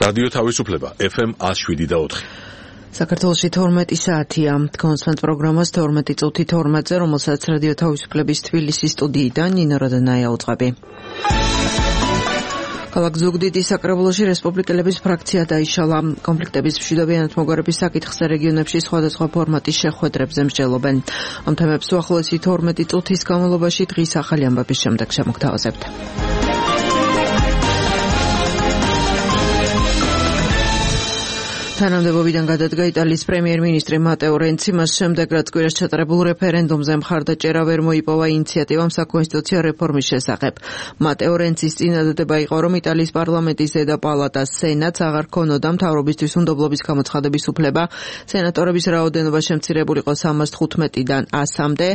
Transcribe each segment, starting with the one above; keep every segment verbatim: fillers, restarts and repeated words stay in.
რადიო თავისუფლება ეფ ემ one oh seven და four. საქართველოში თორმეტი საათია. კონსვენთ პროგრამას თორმეტი წუთი თორმეტზე, რომელსაც რადიო თავისუფლების თბილისის სტუდიიდან ნინო როდანაია უძღვები. ქალაქ ზუგდიდის საკრებულოში რესპუბლიკელების ფრაქცია დაიშალა. კონფლიქტების მშვიდობიანად მოგვარების საკითხზე რეგიონებში სხვადასხვა ფორმატის შეხვედრებზე მსჯელობენ. ამ თემებს უახლოესი თორმეტი წუთის განმავლობაში დღის ახალი ამბების შემდეგ შემოგთავაზებთ. თანამდებობიდან გადადგა იტალიის პრემიერ-მინისტრი მატეო რენცი, მას შემდეგ რაც კვირას ჩატარებულ რეფერენდუმზე მხარდაჭერა ვერ მოიპოვა ინიციატივამ საკონსტიტუციო რეფორმის შესახებ. მატეო რენცის წინადადება იყო, რომ იტალიის პარლამენტის ზედა პალატას სენატს აღარ ქონოდა მთავრობისთვის უნდობლობის გამოცხადების უფლება. სენატორების რაოდენობა შემცირებულიყო სამას თხუთმეტიდან ასამდე.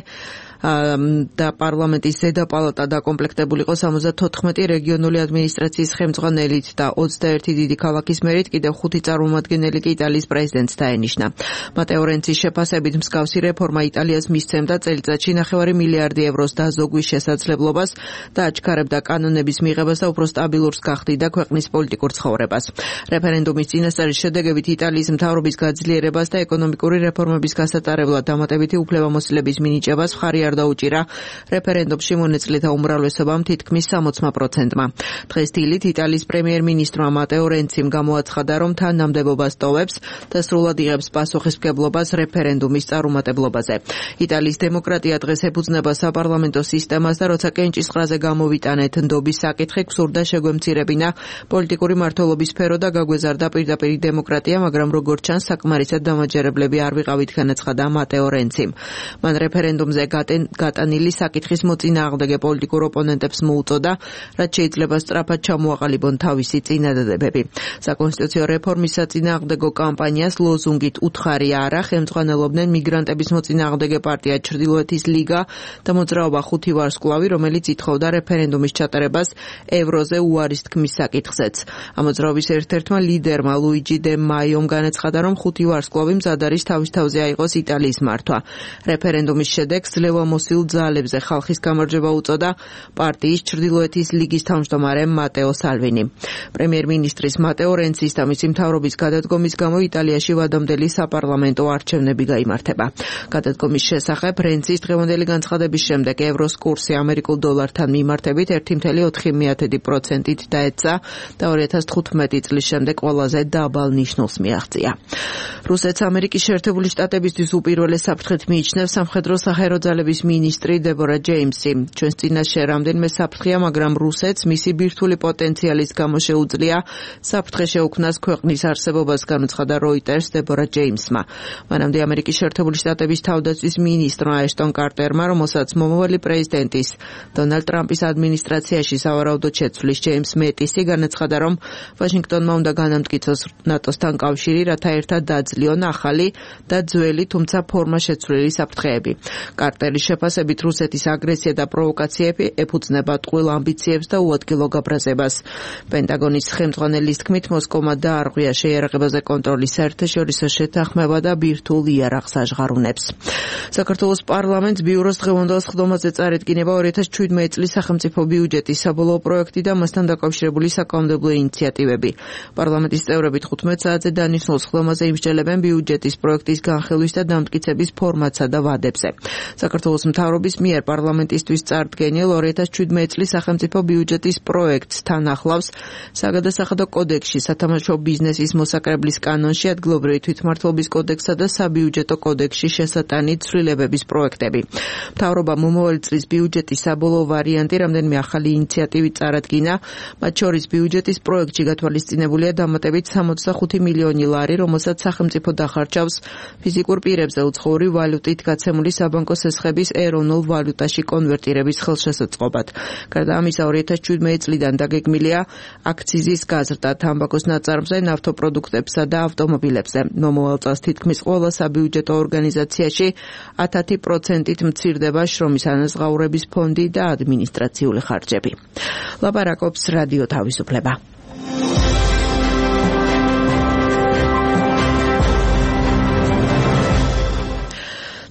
და პარლამენტის ზედა პალატა დაკომპლექტებულიყო სამოცდათოთხმეტი რეგიონული ადმინისტრაციის ხელმძღვანელით და ოცდაერთი დიდი ქალაქის მერით, კიდევ ხუთი წარმომადგენელი კი იტალიის პრეზიდენტს დაენიშნა. მატეო რენცის შეფასებით მსგავსი რეფორმა იტალიას მისცემდა წელიწადში ნახევარი მილიარდი ევროს დაზოგვის შესაძლებლობას და აჩქარებდა კანონების მიღებას და უფრო სტაბილურს გახდიდა ქვეყნის პოლიტიკურ ცხოვრებას. რეფერენდუმის წინასწარის შედეგებით იტალიის მთავრობის გაძლიერებას და ეკონომიკური რეფორმების გასატარებლად დამატებითი უფლებამოსილების მინიჭებას მხარი არ დაუჭირა რეფერენდუმში მონაწილეთა უმრავლესობამ თითქმის სამოცმა პროცენტმა. დღეს დილით იტალიის პრემიერ-მინისტრმა მატეო რენციმ გამოაცხადა, რომ თანამდებობას ტოვებს და სრულად იღებს პასუხისმგებლობას რეფერენდუმის წარუმატებლობაზე. იტალიის დემოკრატია დღეს ეფუძნება საპარლამენტო სისტემას და როცა კენჭისყრაზე გამოვიტანეთ ნდობის საკითხი, გსურდა შეგვემცირებინა პოლიტიკური მმართველობის სფერო და გაგვეზარდა პირდაპირ დემოკრატია, მაგრამ როგორც ჩანს, საკმარისად დამაჯერებლები არ ვიყავით, განაცხადა მატეო რენციმ. მან რეფერენდუმზე გატანილი საკითხის მოწინააღმდეგე პოლიტიკურ ოპონენტებს მოუწოდა, რაც შეიძლება სწრაფად ჩამოაყალიბონ თავისი წინადადებები. საკონსტიტუციო რეფორმის საწინააღმდეგო კამპანიას ლოზუნგით უთხარი არა ხელმძღვანელობდნენ მიგრანტების მოწინააღმდეგე პარტია ჩრდილოეთის ლიგა და მოძრაობა ხუთი ვარსკვლავი, რომელიც ითხოვდა რეფერენდუმის ჩატარებას ევროზე უარის თქმის საკითხზეც. ამ მოძრაობის ერთ-ერთმა ლიდერმა ლუიჯი დე მაიომ განაცხადა, რომ ხუთი ვარსკვლავი მზად არის თავის თავზე აიღოს იტალიის მართვა. რეფერენდუმის შედეგს ლევამოსილ ძალებზე ხალხის გამარჯვება უწოდა პარტიის ჩრდილოეთის ლიგის თავმჯდომარე მატეო სალვინი. პრემიერ-მინისტრის მატეო რენცის და მისი მთავრობის გადადგომის გამო იტალიაში ვადამდელი საპარლამენტო არჩევნები გაიმართება. გადადგომის შესახებ რენცის დღევანდელი განცხადების შემდეგ ევროს კურსი ამერიკულ დოლართან მიმართებით ერთი კoma ოთხი პროცენტით დაეცა და ორი ათას თხუთმეტი წლის შემდეგ ყველაზე დაბალ ნიშნულს მიაღწია. რუსეთს ამერიკის შეერთებული შტატებისთვის უპირველეს საფრთხედ მიიჩნევს სამხედრო საჰაერო ძალების მინისტრი დებორა ჯეიმსი. ჩვენს წინაშე რამდენიმე საფრთხეა, მაგრამ რუსეთს მისი ბირთვული პოტენციალის გამო შეუძლია საფრთხე შეუქმნას ქვეყნის არსებობას, განაცხადა როიტერს დებორა ჯეიმსმა. მანამდე ამერიკის შეერთებული შტატების თავდაცვის მინისტრმა ეშტონ კარტერმა, რომელსაც მომავალი პრეზიდენტის დონალდ ტრამპის ადმინისტრაციაში სავარაუდოდ შეცვლის ჯეიმს მეტისი, განაცხადა, რომ ვაშინგტონმა უნდა განამტკიცოს ნატოსთან კავშირი, რათა ერთად დაძლიონ ახალი და ძველი, თუმცა ფორმა შეცვლილი საფრთხეები. კარტერის შეფასებით რუსეთის აგრესია და პროვოკაციები ეფუძნება ტყუილ ამბიციებს და უადგილო გაბრაზებას. პენტაგონის ხელმძღვანელის თქმით, მოსკოვმა დაარღვია შეიარაღებაზე კონტროლის საერთაშორისო შეთანხმება და ბირთვულ იარაღს აჟღარუნებს. საქართველოს პარლამენტს ბიუროს დღევანდელ სხდომაზე წარედგინება ორი ათას შვიდმეტი წლის სახელმწიფო ბიუჯეტის საბოლოო პროექტი და მასთან დაკავშირებული საკანონმდებლო ინიციატივები. პარლამენტის წევრები თხუთმეტ საათზე დანიშნულ სხდომაზე იმსჯელებენ ბიუჯეტის პროექტის განხილვის და დამტკიცების ფორმატსა და ვადებზე. საქართველოს მთავრობის მიერ პარლამენტისთვის წარდგენილ ორი ათას შვიდმეტი წლის სახელმწიფო ბიუჯეტის პროექტს თან ახლავს საგადასახადო კოდექსში, სათამაშო ბიზნესის მოსაკრებლის კანონში, ადგილობრივი თვითმმართველობის კოდექსსა და საბიუჯეტო კოდექსში შესატანი ცვლილებების პროექტები. მთავრობა მომავალი წლის ბიუჯეტის საბოლოო ვარიანტი რამდენიმე ახალი ინიციატივით წარადგინა, მათ შორის ბიუჯეტის პროექტში გათვალისწინებულია დამატებით სამოცდახუთი მილიონი ლარი, რომელსაც სახელმწიფო დახარჯავს ფიზიკურ პირებზე უცხოური ვალუტით გაცემული საბანკო სესხების ეროვნულ ვალუტაში კონვერტირების ხელშესაწყობად. გარდა ამისა, ორი ათას შვიდმეტი წლიდან დაგეგმილია აქციზის გაზრდა თამბაქოს ნაწარმზე, ნავთობპროდუქტებსა და ავტომობილებზე. მომავალ წელს თითქმის ყველა საბიუჯეტო ორგანიზაციაში ათი პროცენტით მცირდება შრომის ანაზღაურების ფონდი და ადმინისტრაციული ხარჯები. ლაპარაკობს რადიო თავისუფლება.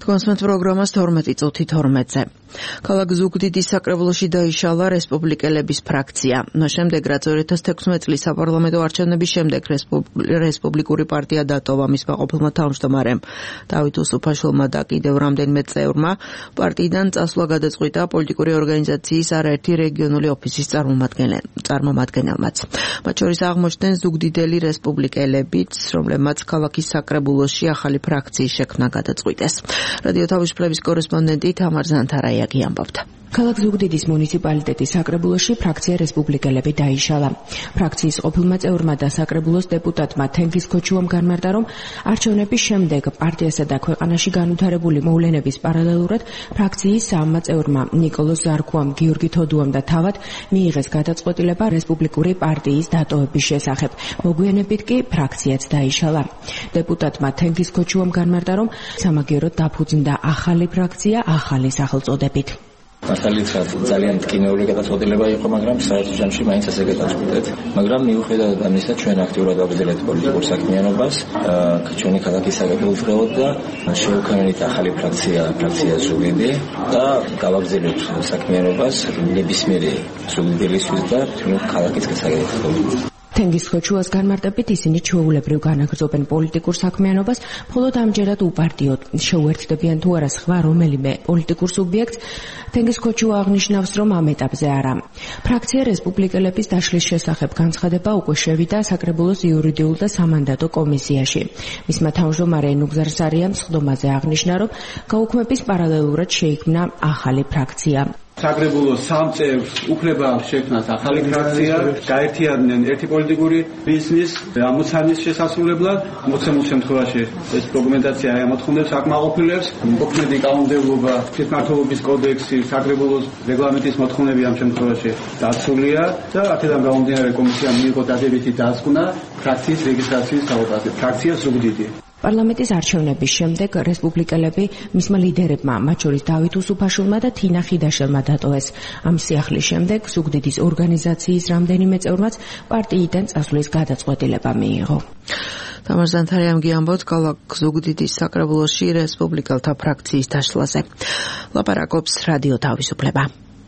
თქვენს პროგრამას თორმეტი წუთი თორმეტზე. ქალაქ ზუგდიდის საკრებულოში დაიშალა რესპუბლიკელების ფრაქცია. მას შემდეგ, რაც ორი ათას თექვსმეტ წლის საპარლამენტო არჩევნების შემდეგ რესპუბლიკური პარტია დატოვა მის მაყოფილმა თავმჯდომარემ დავით უსუფაშვილმა და კიდევ რამდენიმე წევრმა, პარტიიდან წასვლა გადაწყვიტა პოლიტიკური ორგანიზაციის არაერთი რეგიონული ოფისის წარმომადგენელმაც. მათ შორის აღმოჩნდნენ ზუგდიდელი რესპუბლიკელებიც, რომლებმაც ქალაქის საკრებულოში ახალი ფრაქციის შექმნა გადაწყვიტეს. რადიო თავისუფლების კორესპონდენტი თამარ ზანთარაიაგი ამბობდა. ქალაქ ზუგდიდის მუნიციპალიტეტის საკრებულოში ფრაქცია რესპუბლიკელები დაიშალა. ფრაქციის ყოფილმა წევრმა და საკრებულოს დეპუტატმა თენგიზ ქოჩუამ განმარტა, რომ არჩევნების შემდეგ პარტიასა და ქვეყანაში განვითარებული მოვლენების პარალელურად ფრაქციის სამმა წევრმა ნიკოლოზ ზარქუამ, გიორგი თოდუამ და თავად მიიღეს გადაწყვეტილება რესპუბლიკური პარტიის დატოვების შესახებ. მოგვიანებით კი ფრაქციაც დაიშალა. დეპუტატმა თენგიზ ქოჩუამ განმარტა, რომ სამაგიეროდ დაფუძნდა ახალი ფრაქცია ახალი სახელწოდებით. მართალიცად ძალიან ტკინეული გადაწყვეტილება იყო, მაგრამ საერთო ჯამში მაინც ასე გადაწყვეტეთ. მაგრამ მიუხედავად ამისა, ჩვენ აქტიურად ვაგრძელებთ პოლიტიკურ საქმიანობას, ჩვენი ქალაქის საკრებულოს და შევქმნით ახალი ფრაქცია, ფრაქცია ზუგდიდი და გავაგრძელებთ საქმიანობას ნებისმიერი ზუგდიდელისთვის და ქალაქის გასაგებად. თენგიზ ქოჩუას განმარტებით, ისინი ჩვეულებრივ განაგრძობენ პოლიტიკურ საქმიანობას, მხოლოდ ამჯერად უპარტიოდ შეუერთდებიან თუ არა სხვა რომელიმე პოლიტიკურ სუბიექტს. თენგიზ ქოჩუა აღნიშნავს, რომ ამ ეტაპზე არა. ფრაქცია რესპუბლიკელების დაშლის შესახებ განცხადება უკვე შევიდა საკრებულოს იურიდიულ და სამანდატო კომისიაში. მისმა თავმჯდომარე ნუგზარ სარიამ სხდომაზე აღნიშნა, რომ გაუქმების პარალელურად შეიქმნა ახალი ფრაქცია. საკრებულოს სამ წევრს უფლება შექმნას ახალი ფრაქცია, გაერთიანდნენ ერთი პოლიტიკური ბიზნის ამოცანის შესასრულებლად. მოცემულ შემთხვევაში ეს დოკუმენტაცია ემოთხოვნებს აკმაყოფილებს, მოქმედი კანონმდებლობა, თვითმმართველობის კოდექსი, საკრებულოს რეგლამენტის მოთხოვნები ამ შემთხვევაში დაცულია და აქედან გამომდინარე კომისიამ მიიღო დადებითი დასკვნა ფრაქციის რეგისტრაციის თავდაცვის. ფრაქცია ზუგდიდი. პარლამენტის არჩევნების შემდეგ რესპუბლიკელები მისმა ლიდერებმა, მათ შორის დავით უსუფაშვილმა და თინა ხიდაშელმა დატოვეს. ამ სიახლის შემდეგ ზუგდიდის ორგანიზაციის რამდენიმე წევრმაც პარტიიდან წასვლის გადაწყვეტილება მიიღო. თამარ ზანთარიამგი ამბობს ქალაქ ზუგდიდის საკრებულოში რესპუბლიკელთა ფრაქციის დაშლაზე. ლაპარაკობს რადიო თავისუფლება.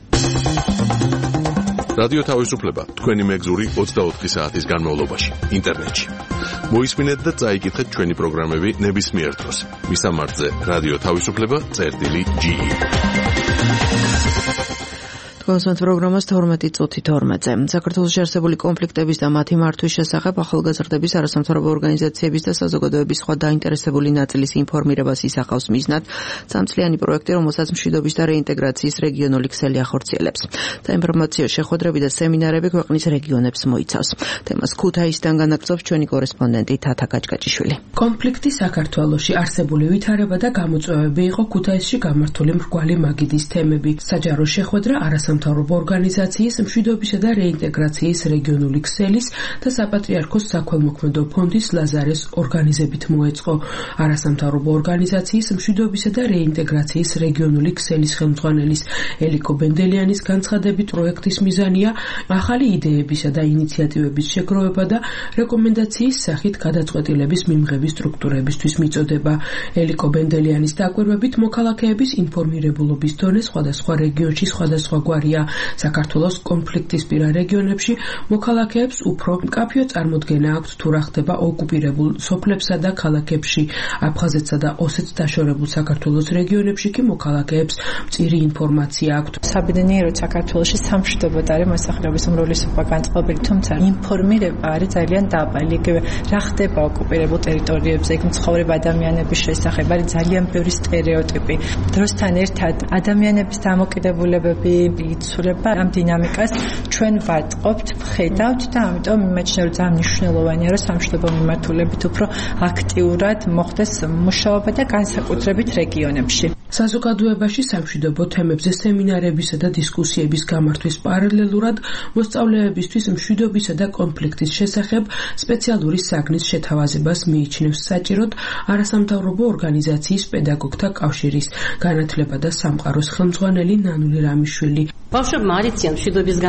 რადიო თავისუფლება თქვენი მეგზური ოცდაოთხი საათის განმავლობაში ინტერნეტში. მოისმინეთ და წაიკითხეთ ჩვენი პროგრამები ნებისმიერ დროს. მისამართზე რადიო თავისუფლება წერტილი ჯი. თქვენს პროგრამას თორმეტი წუთი თორმეტზე. საქართველოში არსებული კონფლიქტების და მათი მართვის შესახებ ახალგაზრდების არასამთავრობო ორგანიზაციების და საზოგადოების სხვა დაინტერესებული ნაწილის ინფორმირებას ისახავს მიზნად სამწლიანი პროექტი, რომელსაც მშვიდობის და რეინტეგრაციის რეგიონული ქსელი ახორციელებს. საინფორმაციო შეხვედრები და სემინარები ქვეყნის რეგიონებს მოიცავს. თემას ქუთაისიდან განაგრძობს ჩვენი კორესპონდენტი თათა გაჭკაჭიშვილი. კონფლიქტი საქართველოში არსებული ვითარება და გამოწვევები იყო ქუთაისში გამართული მრგვალი მაგიდის თემები. საჯარო შეხვედრა არასამთავრობო ორგანიზაციის მშვიდობისა და რეინტეგრაციის რეგიონული ქსელის და საპატრიარქოს საქველმოქმედო ფონდის ლაზარეს ორგანიზებით მოეწყო. არასამთავრობო ორგანიზაციის მშვიდობისა და რეინტეგრაციის რეგიონული ქსელის ხელმძღვანელის ელიკო ბენდელიანის განცხადებით, პროექტის მიზანია ახალი იდეებისა და ინიციატივების შეგროვება და რეკომენდაციის სახით გადაწყვეტილების მიმღების სტრუქტურებისთვის მიწოდება. ელიკო ბენდელიანის დაკვირვებით, მოქალაქეების ინფორმირებულობის დონე სხვადასხვა რეგიონში სხვადასხვაგვარია. საქართველოს კონფლიქტისპირა რეგიონებში მოქალაქეებს უფრო მკაფიო წარმოდგენა აქვთ თუ რა ხდება ოკუპირებულ სოფლებსა და ქალაქებში. აფხაზეთსა და ოსეთს დაშორებულ საქართველოს რეგიონებში კი მოქალაქეებს მწირი ინფორმაცია აქვთ. საბედნიეროდ საქართველოში სამშვიდობოდ არის მოსახლეობის უმრავლესობა განწყობილი, თუმცა ინფორმირება არის ძალიან დაბალი. იგივე რა ხდება ოკუპირებულ ტერიტორიებზე, იქ მცხოვრებ ადამიანების შესახებ არის ძალიან ბევრი სტერეოტიპი. დროსთან ერთად ადამიანების დამოკიდებულებები იცვლება, ამ დინამიკას ჩვენ ვატყობთ, ვხედავთ და ამიტომ იმაჩნია, რომ ძალიან მნიშვნელოვანია, რომ სამშვიდობო მიმართულებით უფრო აქტიურად მოხდეს მუშაობა და განსაკუთრებით რეგიონებში. საზოგადოებაში სამშვიდობო თემებზე სემინარებისა და დისკუსიების გამართვის პარალელურად მოსწავლეებისთვის მშვიდობისა და კონფლიქტის შესახებ სპეციალური საგნის შეთავაზებას მიიჩნევს საჭიროდ არასამთავრობო ორგანიზაციის პედაგოგთა კავშირის განათლება და სამყაროს ხელმძღვანელი ნანული რამიშვილი. ბავშვებმა არ იციან მშვიდობის განმარტება.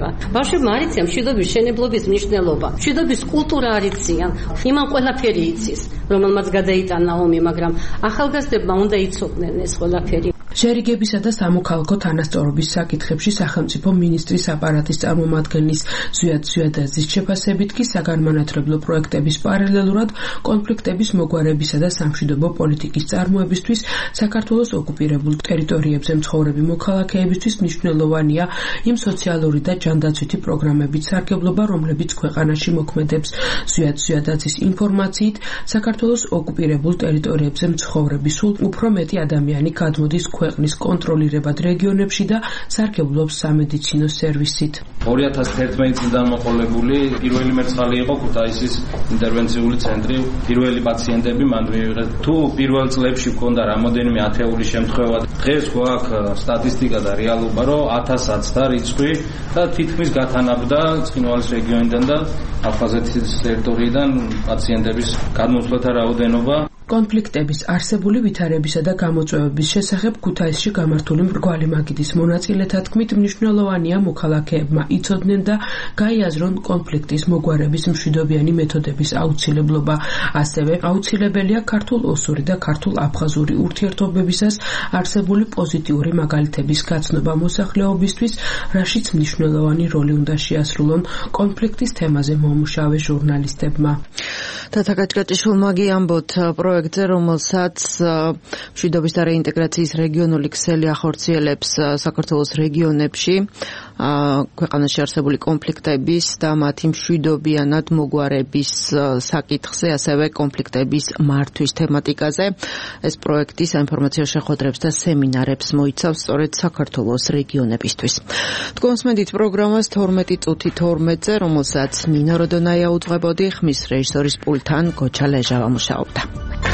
იწევა. ბავშვებმა არ იციან მშვიდობის მშენებლობის მნიშვნელობა. მშვიდობის კულტურა არ იციან. იმან ყველაფერი იცის, რომელმაც გადაიტანა ომი, მაგრამ ახალგაზრდებმა უნდა იცოდნენ ეს ყველაფერი. შერიგებისა და სამოქალაქო თანასწორობის საკითხებში სახელმწიფო მინისტრის აპარატის წარმომადგენლის ზვიად ზვიადაძის შეფასებით კი საგანმანათლებლო პროექტების პარალელურად კონფლიქტების მოგვარებისა და სამშვიდობო პოლიტიკის წარმოებისთვის საქართველოს ოკუპირებულ ტერიტორიებზე მცხოვრები მოქალაქეებისთვის მნიშვნელოვანია იმ სოციალური და ჯანდაცვითი პროგრამების სარგებლობა, რომლებიც ქვეყანაში მოქმედებს. ზვიად ზვიადაძის ინფორმაციით, საქართველოს ოკუპირებულ ტერიტორიებზე მცხოვრები სულ უფრო მეტი ადამიანი გადმოდის ქვეყნის კონტროლირებად რეგიონებში და სარგებლობს სამედიცინო სერვისით. ორი ათას თერთმეტი წლიდან მოყოლებული პირველი მერცხალი იყო ქუთაისის ინტერვენციული ცენტრი. პირველი პაციენტები მან მიიღეს. თუ პირველ წლებში ჰქონდა რამოდენიმე ათეული შემთხვევა, დღეს გვაქვს სტატისტიკა და რეალობა, რომ ათასაც და რიცხვი და თითქმის გათანაბდა ცხინვალის რეგიონიდან და აფხაზეთის ტერიტორიიდან პაციენტების გადმოსვლათა რაოდენობა. კონფლიქტების არსებული ვითარებისა და გამოწვევების შესახებ ქუთაისში გამართული მრგვალი მაგიდის მონაწილეთა თქმით, მნიშვნელოვანია მოქალაქეებმა იცოდნენ და გაიაზრონ კონფლიქტის მოგვარების მშვიდობიანი მეთოდების აუცილებლობა. ასევე აუცილებელია ქართულ-ოსური და ქართულ-აფხაზური ურთიერთობებისას არსებული პოზიტიური მაგალითების გაცნობა მოსახლეობისთვის, რაშიც მნიშვნელოვანი როლი უნდა შეასრულონ კონფლიქტის თემაზე მომუშავე ჟურნალისტებმა. თათა კაჭკაჭიშვილმა გიამბოთ პროექტზე, რომელსაც მშვიდობის და რეინტეგრაციის რეგიონული ქსელი ახორციელებს საქართველოს რეგიონებში ქვეყანაში არსებული კონფლიქტების და მათი მშვიდობიანად მოგვარების საკითხზე, ასევე კონფლიქტების მართვის თემატიკაზე. ეს პროექტი საინფორმაციო შეხვედრებს და სემინარებს მოიცავს სწორედ საქართველოს რეგიონებისთვის. თქვენსმენდით პროგრამას თორმეტი წუთი თორმეტზე, რომელსაც ნინო როდონაია უძღვებოდი, ხმის რეჟისორის პულტთან გოჩა ლეჟავა მუშაობდა.